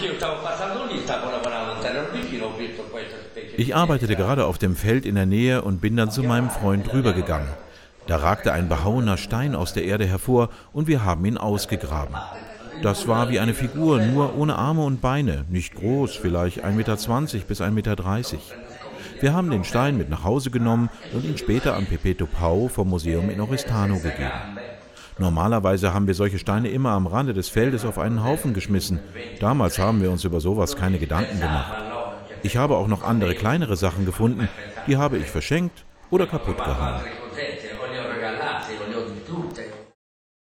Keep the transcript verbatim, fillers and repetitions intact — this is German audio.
Ich arbeitete gerade auf dem Feld in der Nähe und bin dann zu meinem Freund rübergegangen. Da ragte ein behauener Stein aus der Erde hervor und wir haben ihn ausgegraben. Das war wie eine Figur, nur ohne Arme und Beine, nicht groß, vielleicht ein Meter zwanzig bis ein Meter dreißig. Wir haben den Stein mit nach Hause genommen und ihn später an Pepito Pau vom Museum in Oristano gegeben. Normalerweise haben wir solche Steine immer am Rande des Feldes auf einen Haufen geschmissen. Damals haben wir uns über sowas keine Gedanken gemacht. Ich habe auch noch andere kleinere Sachen gefunden, die habe ich verschenkt oder kaputt gehauen.